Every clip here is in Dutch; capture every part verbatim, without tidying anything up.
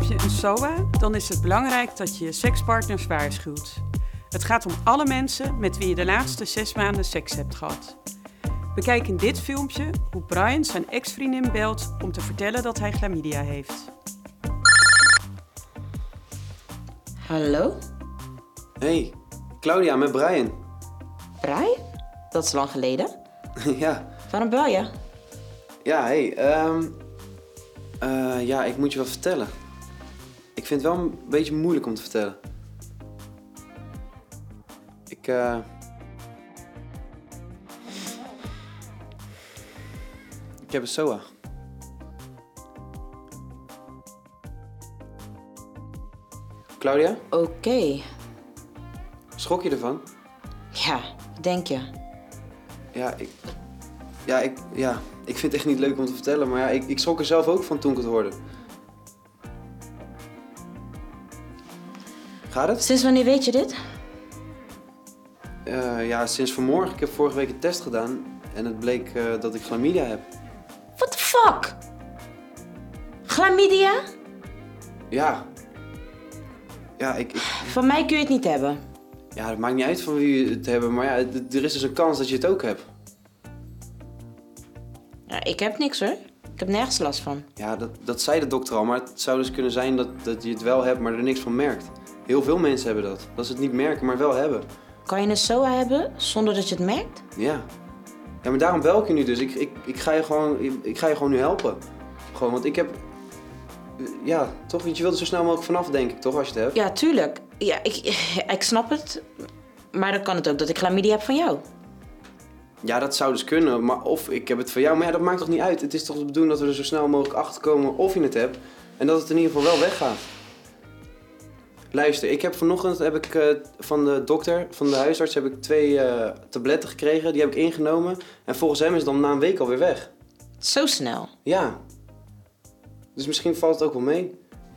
Heb je een S O A, dan is het belangrijk dat je je sekspartners waarschuwt. Het gaat om alle mensen met wie je de laatste zes maanden seks hebt gehad. Bekijk in dit filmpje hoe Brian zijn ex-vriendin belt om te vertellen dat hij chlamydia heeft. Hallo? Hey, Claudia, met Brian. Brian? Dat is lang geleden. Ja. Waarom bel je? Ja, hey, um, uh, ja, ik moet je wat vertellen. Ik vind het wel een beetje moeilijk om te vertellen. Ik, eh... Uh... Ik heb een S O A. Claudia? Oké. Okay. Schrok je ervan? Ja, denk je? Ja, ik... Ja, ik... Ja, ik vind het echt niet leuk om te vertellen, maar ja, ik, ik schrok er zelf ook van toen ik het hoorde. Gaat het? Sinds wanneer weet je dit? Uh, ja, sinds vanmorgen. Ik heb vorige week een test gedaan en het bleek uh, dat ik chlamydia heb. What the fuck? Chlamydia? Ja. Ja, ik, ik... Van mij kun je het niet hebben. Ja, het maakt niet uit van wie het hebben, maar ja, er is dus een kans dat je het ook hebt. Ja, ik heb niks hoor. Ik heb nergens last van. Ja, dat, dat zei de dokter al, maar het zou dus kunnen zijn dat, dat je het wel hebt, maar er niks van merkt. Heel veel mensen hebben dat. Dat ze het niet merken, maar wel hebben. Kan je een S O A hebben zonder dat je het merkt? Ja. Ja, maar daarom bel ik je nu dus. Ik, ik, ik, ga, je gewoon, ik ga je gewoon nu helpen. Gewoon, want ik heb... Ja, toch? Want je wilt er zo snel mogelijk vanaf, denk ik, toch, als je het hebt? Ja, tuurlijk. Ja, ik, ik snap het. Maar dan kan het ook dat ik chlamydia heb van jou. Ja, dat zou dus kunnen. Maar of ik heb het van jou. Maar ja, dat maakt toch niet uit? Het is toch de bedoeling dat we er zo snel mogelijk achter komen of je het hebt. En dat het in ieder geval wel weggaat. Luister, ik heb vanochtend heb ik, uh, van de dokter, van de huisarts, heb ik twee uh, tabletten gekregen. Die heb ik ingenomen. En volgens hem is het dan na een week alweer weg. Zo snel? Ja. Dus misschien valt het ook wel mee.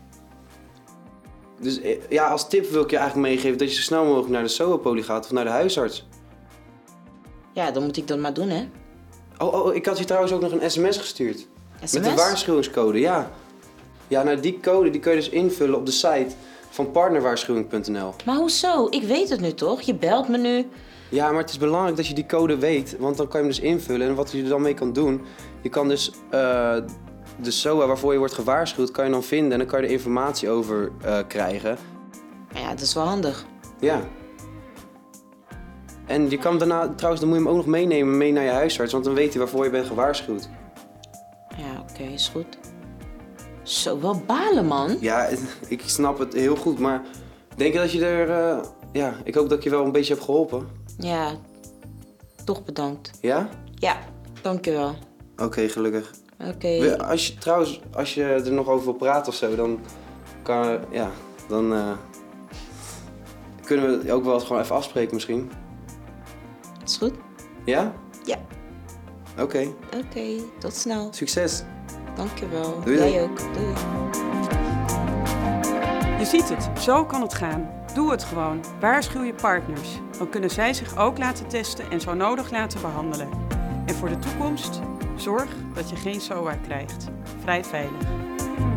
Dus ja, als tip wil ik je eigenlijk meegeven dat je zo snel mogelijk naar de S O A-polie gaat of naar de huisarts. Ja, dan moet ik dat maar doen, hè? Oh, oh, ik had je trouwens ook nog een sms gestuurd. S M S? Met een waarschuwingscode, ja. Ja, nou die code die kun je dus invullen op de site van partnerwaarschuwing punt n l. Maar hoezo? Ik weet het nu toch? Je belt me nu. Ja, maar het is belangrijk dat je die code weet, want dan kan je hem dus invullen. En wat je er dan mee kan doen, je kan dus uh, de S O A waarvoor je wordt gewaarschuwd, kan je dan vinden en dan kan je er informatie over uh, krijgen. Ja, dat is wel handig. Ja. En je kan daarna, trouwens, dan moet je hem ook nog meenemen mee naar je huisarts, want dan weet hij waarvoor je bent gewaarschuwd. Ja, oké, okay, is goed. Zo, wel balen, man. Ja, ik snap het heel goed, maar denk je dat je er... Uh, ja, ik hoop dat ik je wel een beetje heb geholpen. Ja, toch bedankt. Ja? Ja, dankjewel. Oké, okay, gelukkig. Oké. Okay. Als je, trouwens, als je er nog over wil praten of zo, dan kan... Ja, dan uh, kunnen we ook wel gewoon even afspreken misschien. Is goed? Ja? Ja. Oké. Okay. Oké, okay, tot snel. Succes. Dankjewel. Doei. Jij ook. Doei. Je ziet het, zo kan het gaan. Doe het gewoon. Waarschuw je partners. Dan kunnen zij zich ook laten testen en zo nodig laten behandelen. En voor de toekomst, zorg dat je geen S O A krijgt. Vrij veilig.